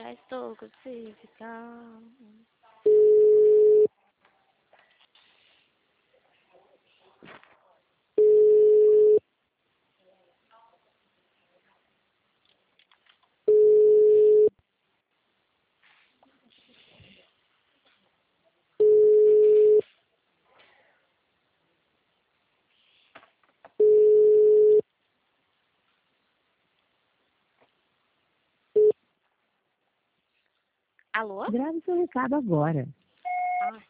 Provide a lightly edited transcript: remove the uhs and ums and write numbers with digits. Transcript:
Já estou crucificado. Alô? Grave seu recado agora.